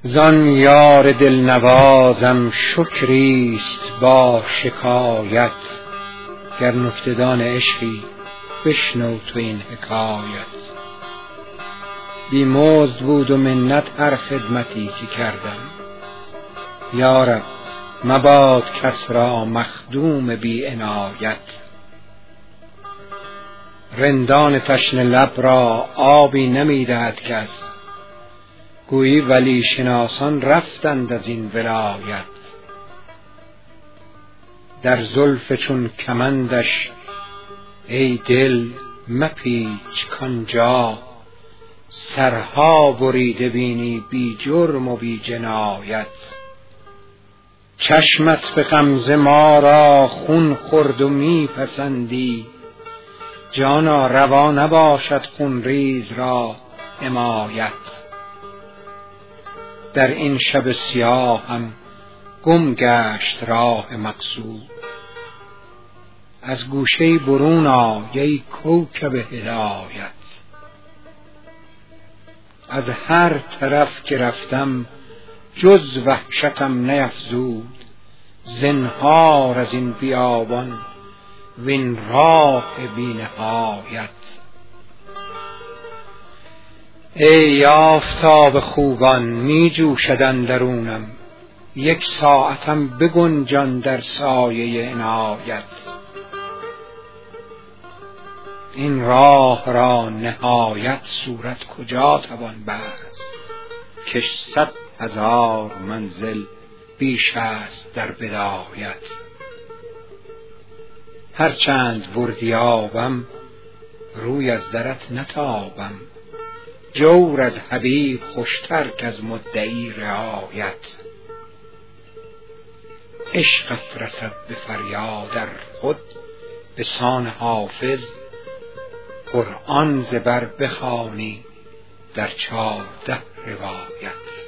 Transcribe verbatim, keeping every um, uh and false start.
زان یار دلنوازم شکریست با شکایت، گر نکته‌دان عشقی بشنو تو این حکایت. بی مزد بود و منت هر خدمتی که کردم، یارب مباد کس را مخدوم بی عنایت. رندان تشنه لب را آبی نمی دهد کس، گویی ولی شناسان رفتند از این ولایت. در زلف چون کمندش ای دل مپیچ کانجا، سرها بریده بینی بی جرم و بی جنایت. چشمت به غمزه ما را خون خورد و می پسندی، جانا روا نباشد خونریز را حمایت. در این شب سیاهم گم گشت راه مقصود، از گوشه برون آی ای کوکب هدایت. از هر طرف که رفتم جز وحشتم نیفزود، زنهار از این بیابان وین راه بی نهایت. ای آفتاب خوبان می جوشد اندرونم، یک ساعتم بگنجان در سایه عنایت. این راه را نهایت صورت کجا توان بست، کش صد هزار منزل بیش است در بدایت. هرچند وردیابم روی از درت نتابم، جور از حبیب خوشتر که از مدعی رعایت. عشقت رسد به فریاد در خود به سان حافظ، قرآن ز بر بخوانی در چارده روایت.